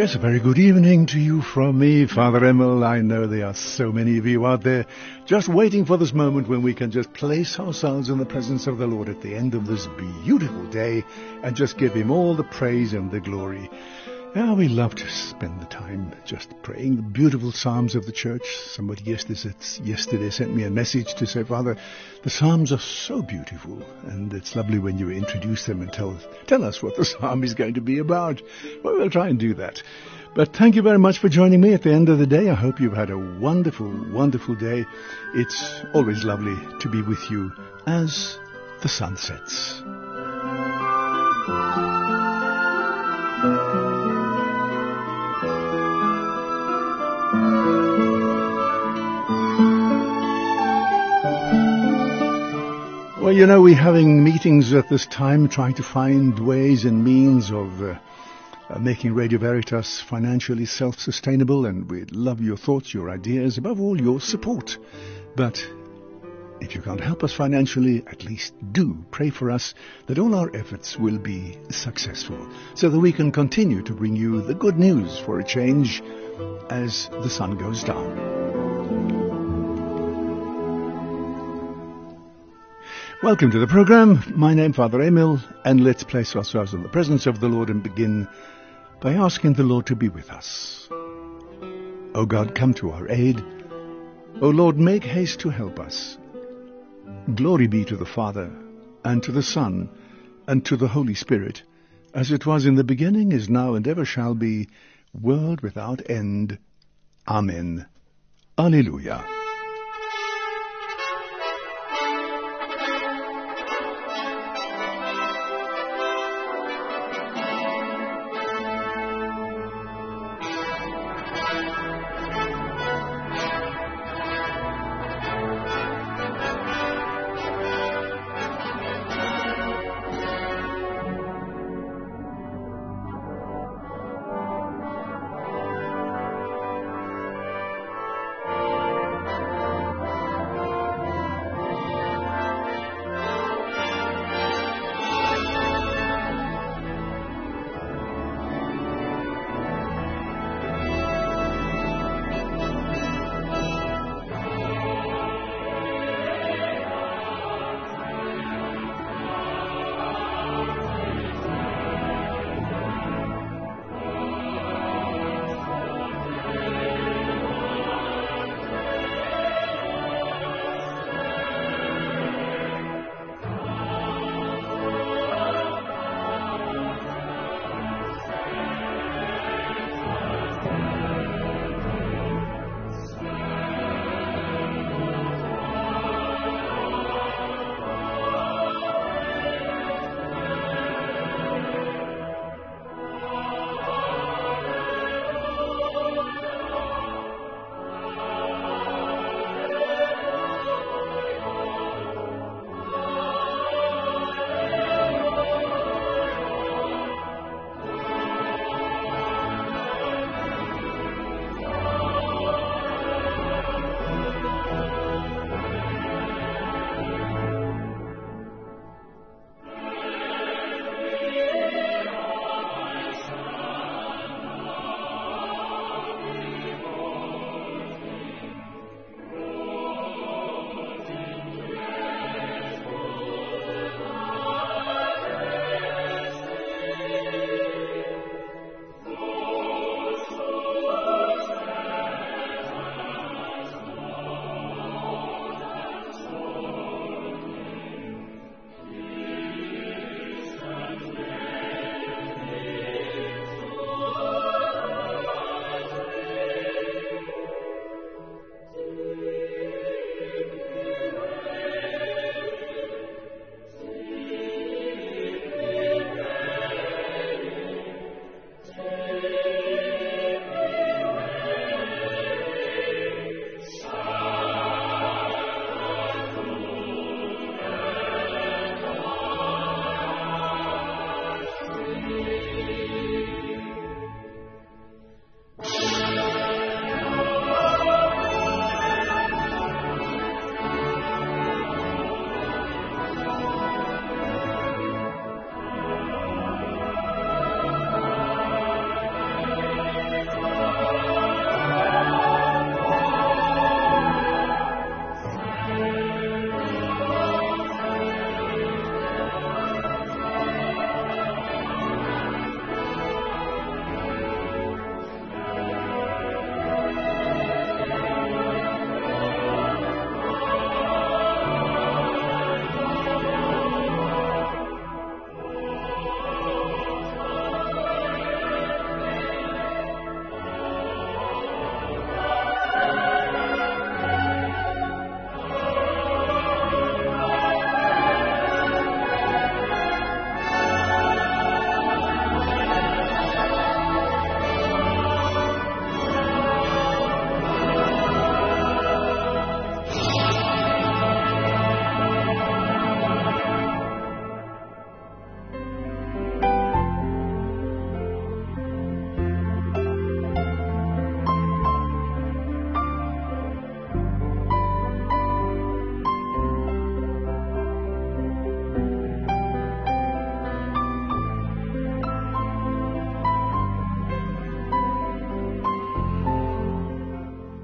Yes, a very good evening to you from me, Father Emil. I know there are so many of you out there just waiting for this moment when we can just place ourselves in the presence of the Lord at the end of this beautiful day and just give Him all the praise and the glory. Yeah, we love to spend the time just praying the beautiful Psalms of the Church. Somebody yesterday sent me a message to say, Father, the Psalms are so beautiful, and it's lovely when you introduce them and tell us what the Psalm is going to be about. Well, we'll try and do that. But thank you very much for joining me at the end of the day. I hope you've had a wonderful, wonderful day. It's always lovely to be with you as the sun sets. Well, you know, we're having meetings at this time trying to find ways and means of making Radio Veritas financially self-sustainable, and we'd love your thoughts, your ideas, above all your support. But if you can't help us financially, at least do pray for us that all our efforts will be successful, so that we can continue to bring you the good news for a change as the sun goes down. Welcome to the program. My name, Father Emil, and let's place ourselves in the presence of the Lord and begin by asking the Lord to be with us. O God, come to our aid. O Lord, make haste to help us. Glory be to the Father, and to the Son, and to the Holy Spirit, as it was in the beginning, is now, and ever shall be, world without end. Amen. Alleluia.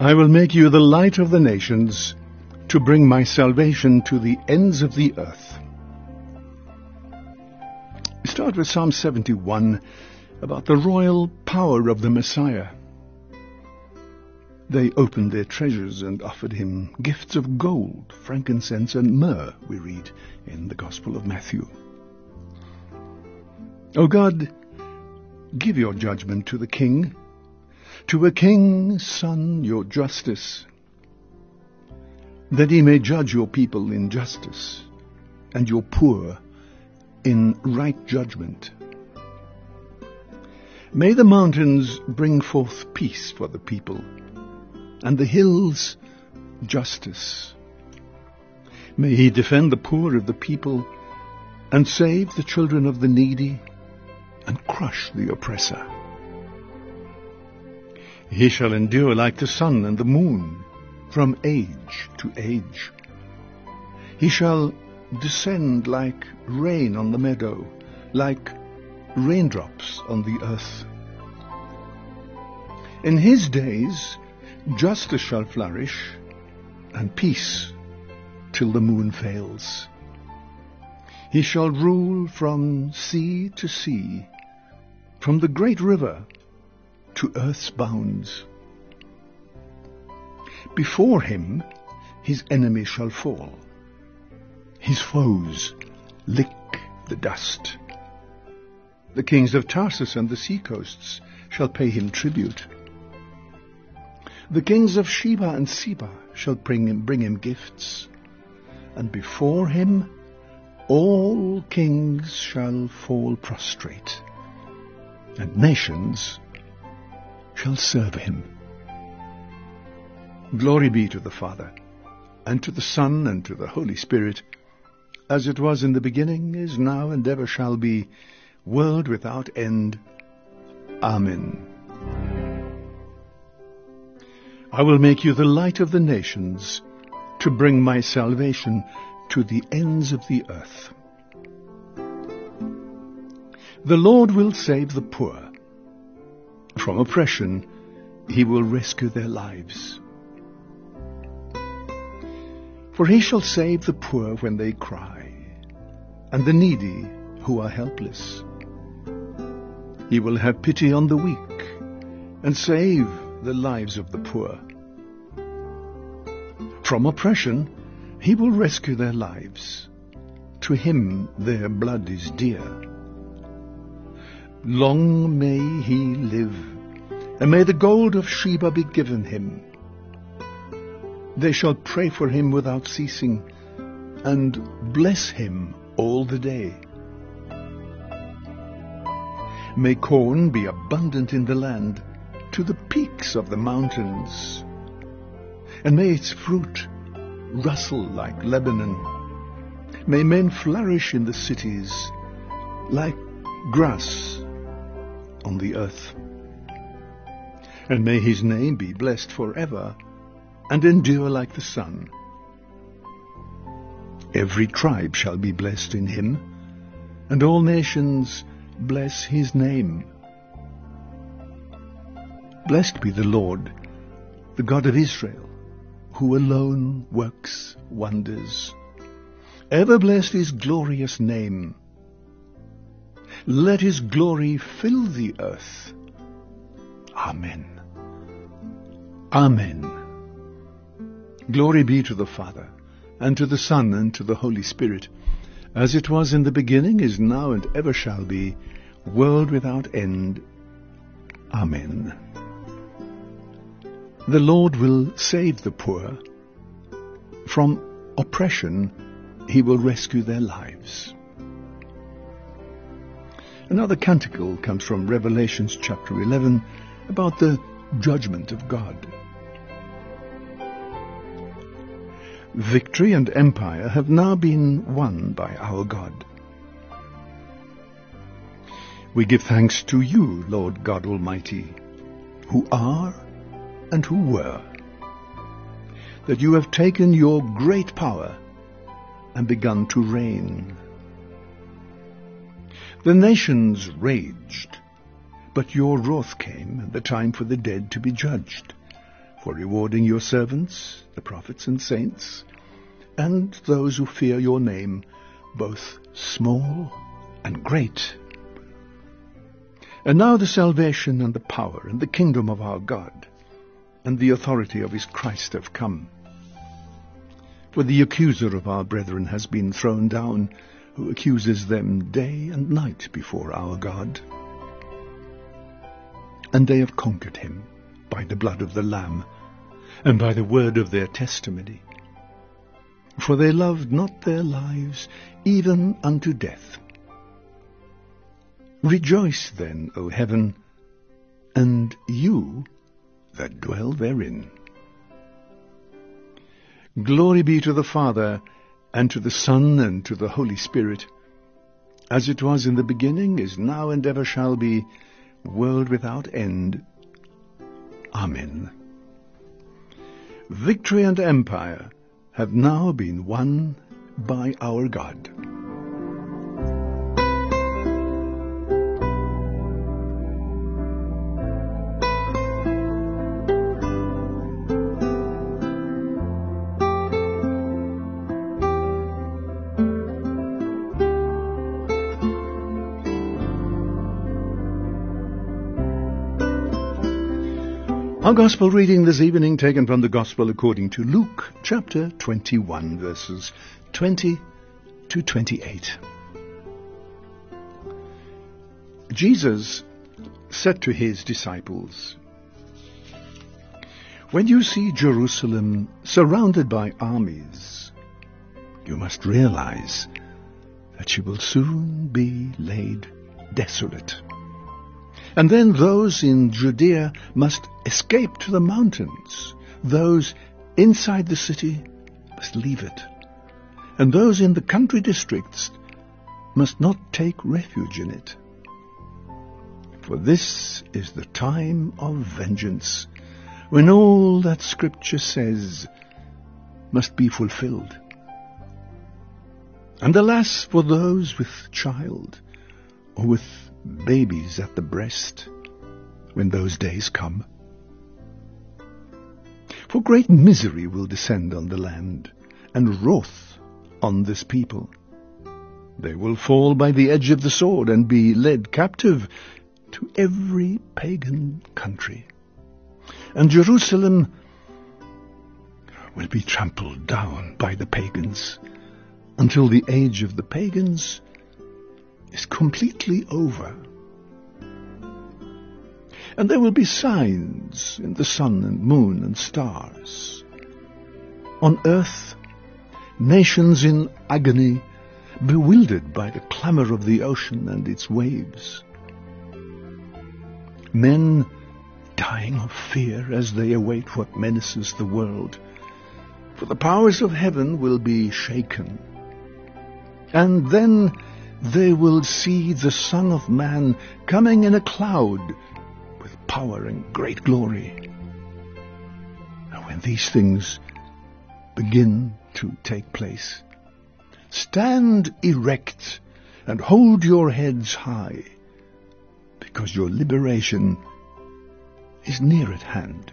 I will make you the light of the nations, to bring my salvation to the ends of the earth. We start with Psalm 71, about the royal power of the Messiah. They opened their treasures and offered him gifts of gold, frankincense, and myrrh, we read in the Gospel of Matthew. O God, give your judgment to the king, to a king's son your justice, that he may judge your people in justice, and your poor in right judgment. May the mountains bring forth peace for the people, and the hills justice. May he defend the poor of the people, and save the children of the needy, and crush the oppressor. He shall endure like the sun and the moon, from age to age. He shall descend like rain on the meadow, like raindrops on the earth. In his days justice shall flourish, and peace till the moon fails. He shall rule from sea to sea, from the great river to earth's bounds. Before him his enemies shall fall. His foes lick the dust. The kings of Tarsus and the seacoasts shall pay him tribute. The kings of Sheba and Seba shall bring him gifts, and before him all kings shall fall prostrate, and nations shall serve him. Glory be to the Father, and to the Son, and to the Holy Spirit, as it was in the beginning, is now, and ever shall be, world without end. Amen. I will make you the light of the nations, to bring my salvation to the ends of the earth. The Lord will save the poor. From oppression he will rescue their lives. For he shall save the poor when they cry, and the needy who are helpless. He will have pity on the weak, and save the lives of the poor. From oppression he will rescue their lives. To him their blood is dear. Long may he live, and may the gold of Sheba be given him. They shall pray for him without ceasing, and bless him all the day. May corn be abundant in the land, to the peaks of the mountains, and may its fruit rustle like Lebanon. May men flourish in the cities, like grass on the earth. And may his name be blessed forever, and endure like the sun. Every tribe shall be blessed in him, and all nations bless his name. Blessed be the Lord, the God of Israel, who alone works wonders. Ever blessed his glorious name. Let his glory fill the earth. Amen. Amen. Glory be to the Father, and to the Son, and to the Holy Spirit, as it was in the beginning, is now, and ever shall be, world without end. Amen. The Lord will save the poor. From oppression he will rescue their lives. Another canticle comes from Revelation chapter 11, about the judgment of God. Victory and empire have now been won by our God. We give thanks to you, Lord God Almighty, who are and who were, that you have taken your great power and begun to reign. The nations raged, but your wrath came, and the time for the dead to be judged, for rewarding your servants, the prophets and saints, and those who fear your name, both small and great. And now the salvation and the power and the kingdom of our God and the authority of his Christ have come. For the accuser of our brethren has been thrown down, who accuses them day and night before our God. And they have conquered him by the blood of the Lamb and by the word of their testimony. For they loved not their lives even unto death. Rejoice then, O heaven, and you that dwell therein. Glory be to the Father, and to the Son, and to the Holy Spirit, as it was in the beginning, is now, and ever shall be, world without end. Amen. Victory and empire have now been won by our God. Our Gospel reading this evening taken from the Gospel according to Luke, chapter 21, verses 20 to 28. Jesus said to his disciples, "When you see Jerusalem surrounded by armies, you must realize that she will soon be laid desolate. And then those in Judea must escape to the mountains. Those inside the city must leave it. And those in the country districts must not take refuge in it. For this is the time of vengeance, when all that Scripture says must be fulfilled. And alas for those with child, or with babies at the breast, when those days come. For great misery will descend on the land, and wrath on this people. They will fall by the edge of the sword, and be led captive to every pagan country. And Jerusalem will be trampled down by the pagans, until the age of the pagans is completely over. And there will be signs in the sun and moon and stars. On earth, nations in agony, bewildered by the clamor of the ocean and its waves. Men dying of fear as they await what menaces the world. For the powers of heaven will be shaken. And then they will see the Son of Man coming in a cloud with power and great glory. And when these things begin to take place, stand erect and hold your heads high, because your liberation is near at hand."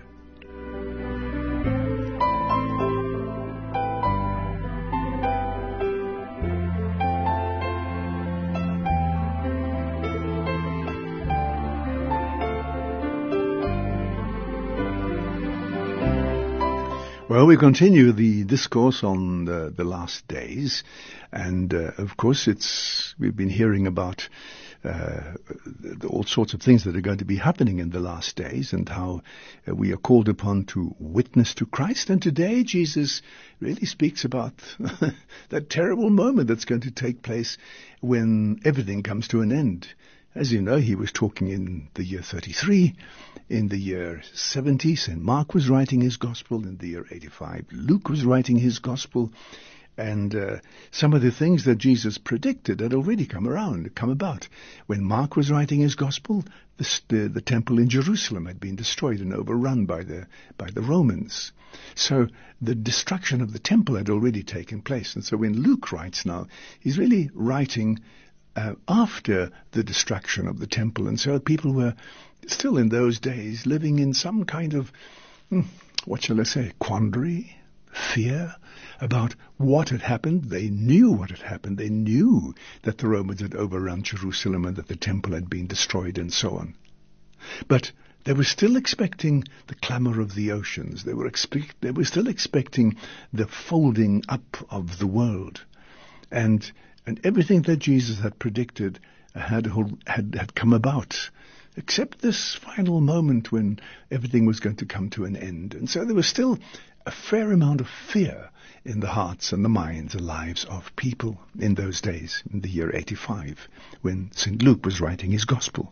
Well, we continue the discourse on the last days, and of course we've been hearing about all sorts of things that are going to be happening in the last days, and how we are called upon to witness to Christ. And today Jesus really speaks about that terrible moment that's going to take place when everything comes to an end. As you know, he was talking in the year 33, in the year 70, St. Mark was writing his gospel, in the year 85, Luke was writing his gospel, and some of the things that Jesus predicted had already come about. When Mark was writing his gospel, the temple in Jerusalem had been destroyed and overrun by the Romans. So the destruction of the temple had already taken place. And so when Luke writes now, he's really writing after the destruction of the temple. And so people were still in those days living in some kind of what shall I say, quandary, fear about what had happened. They knew what had happened. They knew that the Romans had overrun Jerusalem and that the temple had been destroyed and so on. But they were still expecting the clamor of the oceans. They were still expecting the folding up of the world. And everything that Jesus had predicted had come about, except this final moment when everything was going to come to an end. And so there was still a fair amount of fear in the hearts and the minds and lives of people in those days, in the year 85, when St. Luke was writing his gospel.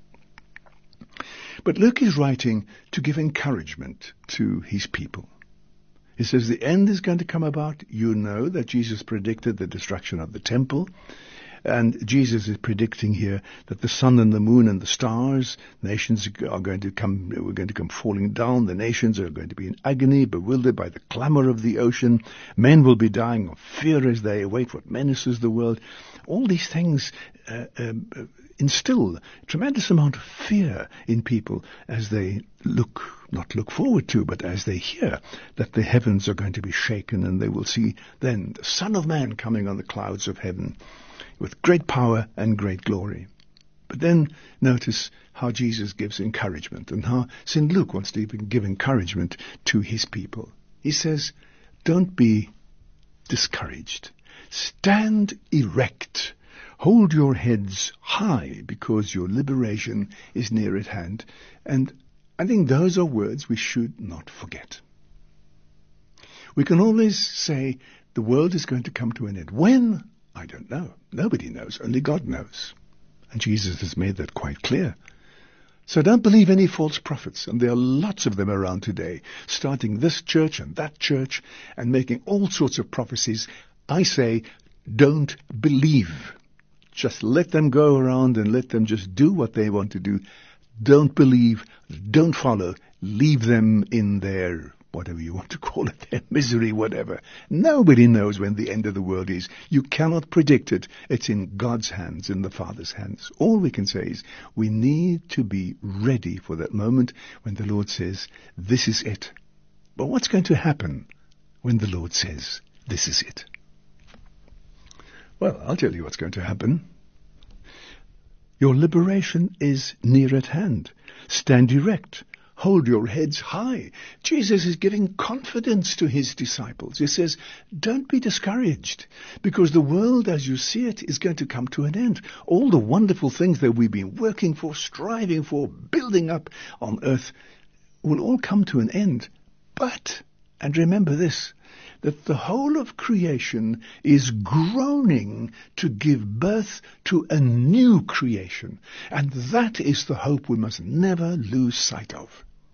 But Luke is writing to give encouragement to his people. He says the end is going to come about. You know that Jesus predicted the destruction of the temple. And Jesus is predicting here that the sun and the moon and the stars, nations are going to come, we're going to come falling down. The nations are going to be in agony, bewildered by the clamor of the ocean. Men will be dying of fear as they await what menaces the world. All these things instill a tremendous amount of fear in people as they not look forward to, but as they hear that the heavens are going to be shaken, and they will see then the Son of Man coming on the clouds of heaven with great power and great glory. But then notice how Jesus gives encouragement, and how St. Luke wants to even give encouragement to his people. He says, don't be discouraged. Stand erect. Hold your heads high, because your liberation is near at hand. And I think those are words we should not forget. We can always say the world is going to come to an end. When? I don't know. Nobody knows. Only God knows. And Jesus has made that quite clear. So don't believe any false prophets. And there are lots of them around today, starting this church and that church and making all sorts of prophecies. I say, don't believe. Just let them go around and let them just do what they want to do. Don't believe. Don't follow. Leave them in their, whatever you want to call it, their misery, whatever. Nobody knows when the end of the world is. You cannot predict it. It's in God's hands, in the Father's hands. All we can say is we need to be ready for that moment when the Lord says, this is it. But what's going to happen when the Lord says, this is it? Well, I'll tell you what's going to happen. Your liberation is near at hand. Stand erect. Hold your heads high. Jesus is giving confidence to his disciples. He says, don't be discouraged, because the world as you see it is going to come to an end. All the wonderful things that we've been working for, striving for, building up on earth will all come to an end. But, and remember this, that the whole of creation is groaning to give birth to a new creation. And that is the hope we must never lose sight of.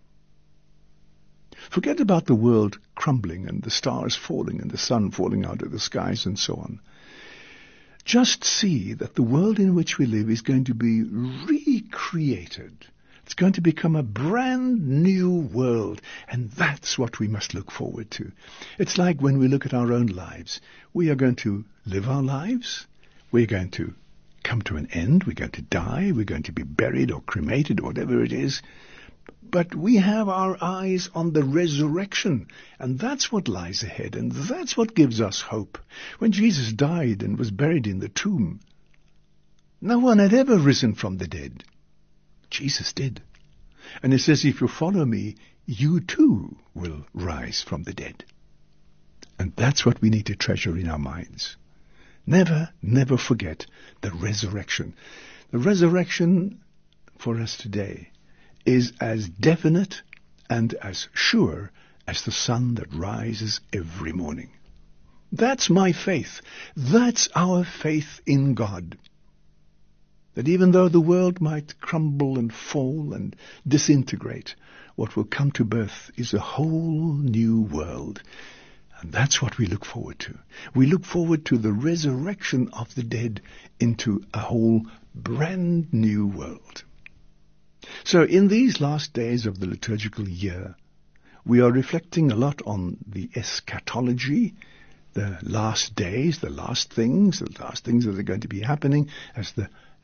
Forget about the world crumbling and the stars falling and the sun falling out of the skies and so on. Just see that the world in which we live is going to be recreated. It's going to become a brand new world, and that's what we must look forward to. It's like when we look at our own lives. We are going to live our lives. We're going to come to an end. We're going to die. We're going to be buried or cremated or whatever it is. But we have our eyes on the resurrection, and that's what lies ahead, and that's what gives us hope. When Jesus died and was buried in the tomb, no one had ever risen from the dead. Jesus did. And it says, if you follow me, you too will rise from the dead. And that's what we need to treasure in our minds. Never, never forget the resurrection. The resurrection for us today is as definite and as sure as the sun that rises every morning. That's my faith. That's our faith in God. That even though the world might crumble and fall and disintegrate, what will come to birth is a whole new world. And that's what we look forward to. We look forward to the resurrection of the dead into a whole brand new world. So in these last days of the liturgical year, we are reflecting a lot on the eschatology, the last days, the last things that are going to be happening as the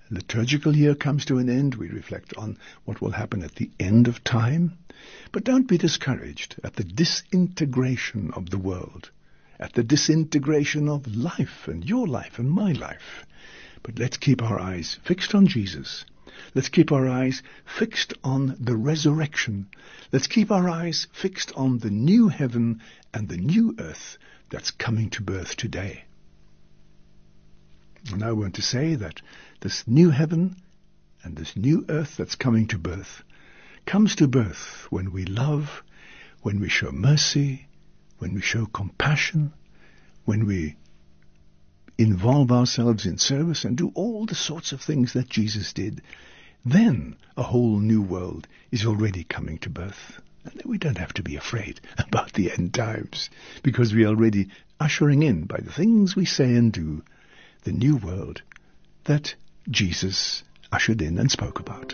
liturgical year comes to an end, we reflect on what will happen at the end of time. But don't be discouraged at the disintegration of the world, at the disintegration of life and your life and my life. But let's keep our eyes fixed on Jesus. Let's keep our eyes fixed on the resurrection. Let's keep our eyes fixed on the new heaven and the new earth that's coming to birth today. And I want to say that this new heaven and this new earth that's coming to birth comes to birth when we love, when we show mercy, when we show compassion, when we involve ourselves in service and do all the sorts of things that Jesus did. Then a whole new world is already coming to birth. And we don't have to be afraid about the end times, because we are already ushering in, by the things we say and do, the new world that Jesus ushered in and spoke about.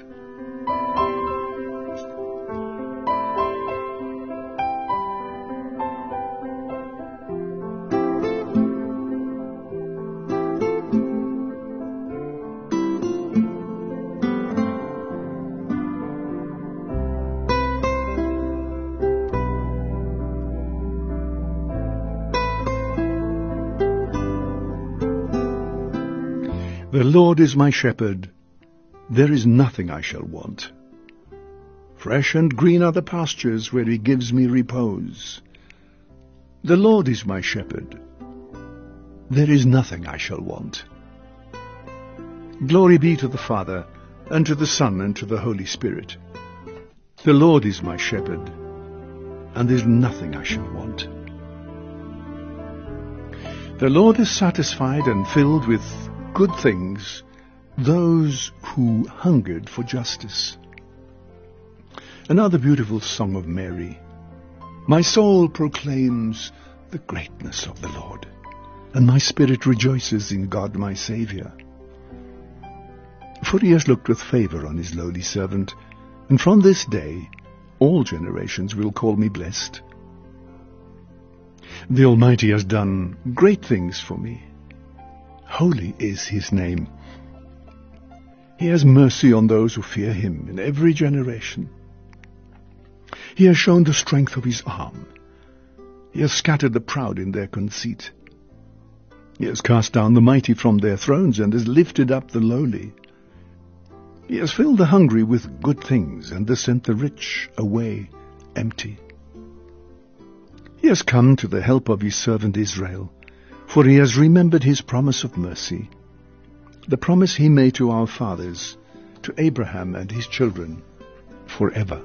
The Lord is my shepherd, there is nothing I shall want. Fresh and green are the pastures where he gives me repose. The Lord is my shepherd, there is nothing I shall want. Glory be to the Father, and to the Son, and to the Holy Spirit. The Lord is my shepherd, and there is nothing I shall want. The Lord is satisfied and filled with good things those who hungered for justice. Another beautiful song of Mary. My soul proclaims the greatness of the Lord, and my spirit rejoices in God my Saviour. For he has looked with favour on his lowly servant, and from this day all generations will call me blessed. The Almighty has done great things for me. Holy is his name. He has mercy on those who fear him in every generation. He has shown the strength of his arm. He has scattered the proud in their conceit. He has cast down the mighty from their thrones and has lifted up the lowly. He has filled the hungry with good things and has sent the rich away empty. He has come to the help of his servant Israel, for he has remembered his promise of mercy, the promise he made to our fathers, to Abraham and his children, forever.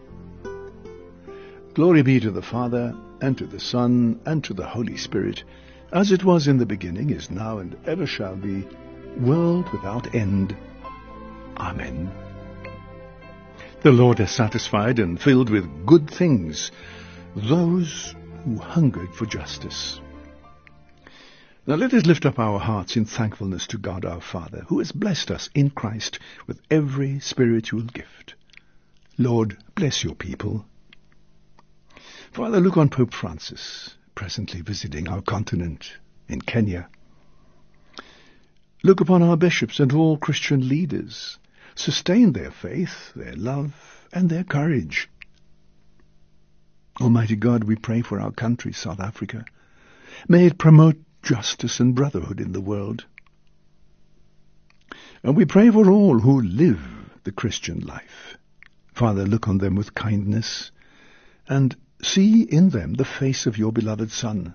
Glory be to the Father, and to the Son, and to the Holy Spirit, as it was in the beginning, is now, and ever shall be, world without end. Amen. The Lord has satisfied and filled with good things those who hungered for justice. Now let us lift up our hearts in thankfulness to God our Father, who has blessed us in Christ with every spiritual gift. Lord, bless your people. Father, look on Pope Francis, presently visiting our continent in Kenya. Look upon our bishops and all Christian leaders. Sustain their faith, their love, and their courage. Almighty God, we pray for our country, South Africa. May it promote justice and brotherhood in the world. And we pray for all who live the Christian life. Father, look on them with kindness and see in them the face of your beloved Son.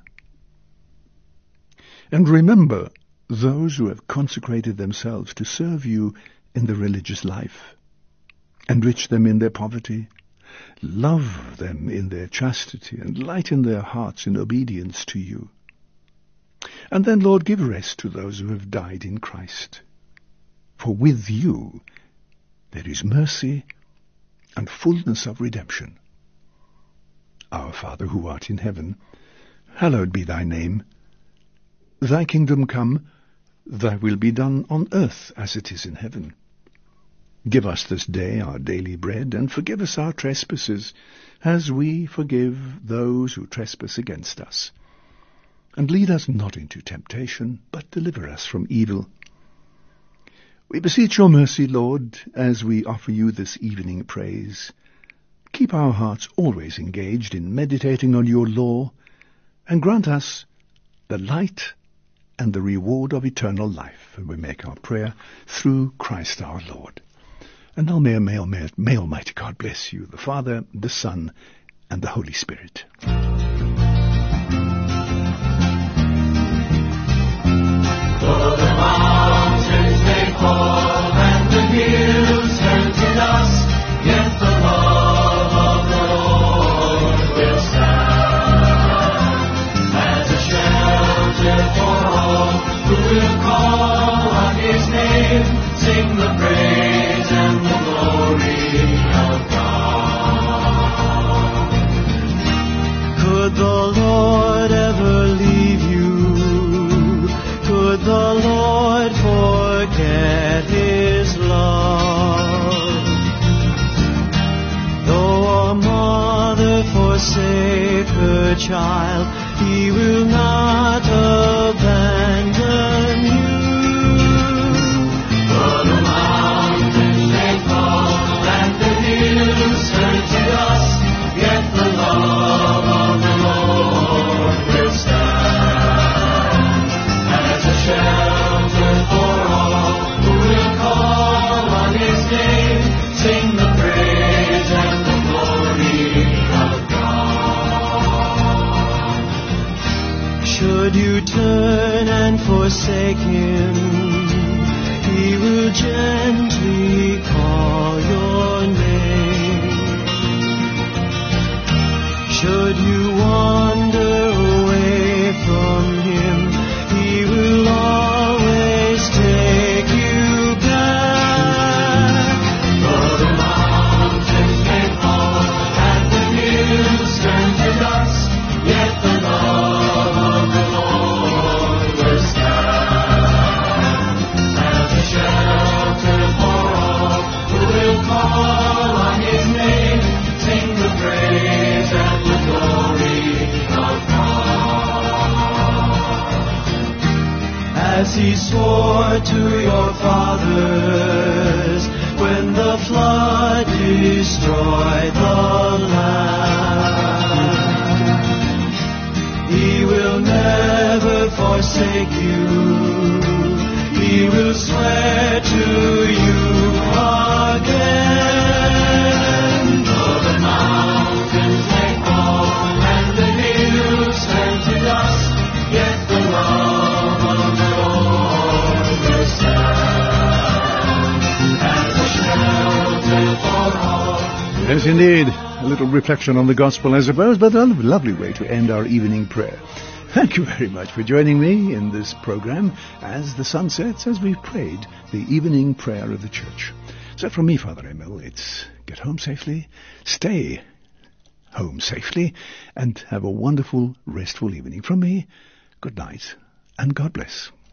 And remember those who have consecrated themselves to serve you in the religious life. Enrich them in their poverty. Love them in their chastity and lighten their hearts in obedience to you. And then, Lord, give rest to those who have died in Christ. For with you there is mercy and fullness of redemption. Our Father who art in heaven, hallowed be thy name. Thy kingdom come, thy will be done on earth as it is in heaven. Give us this day our daily bread, and forgive us our trespasses, as we forgive those who trespass against us. And lead us not into temptation, but deliver us from evil. We beseech your mercy, Lord, as we offer you this evening praise. Keep our hearts always engaged in meditating on your law, and grant us the light and the reward of eternal life. And we make our prayer through Christ our Lord. And now may Almighty God bless you, the Father, the Son, and the Holy Spirit. Though the mountains may fall and the hills turn to dust, yet the love of the Lord will stand as a shelter for all who will call on his name, sing the praise and the glory of God. Could the Lord ever leave you? Could the Lord forget his love? Though a mother forsake her child, he will not abandon you. Though the mountains may fall and the hills turn to dust, yet the love of the Lord will stand as a shelter for all who will call on his name, sing the praise and the glory of God. Should you turn and forsake him, he will gently call your name. Should you wander away from him, he will always take you back. Though the mountains may fall and the hills turn to dust, yet the love of the Lord will stand as a shelter for all who will call on his name, sing the praise and the glory of God. As he swore to your fathers when the flood destroyed the land, he will never forsake you. He will swear to you again. Though the mountains may fall and the hills turn to dust, yet the love of the Lord will stand as a shelter for all. Yes, indeed. A little reflection on the gospel, I suppose, but a lovely way to end our evening prayer. Thank you very much for joining me in this program as the sun sets, as we've prayed the evening prayer of the church. So from me, Father Emil, it's get home safely, stay home safely, and have a wonderful, restful evening. From me, good night, and God bless.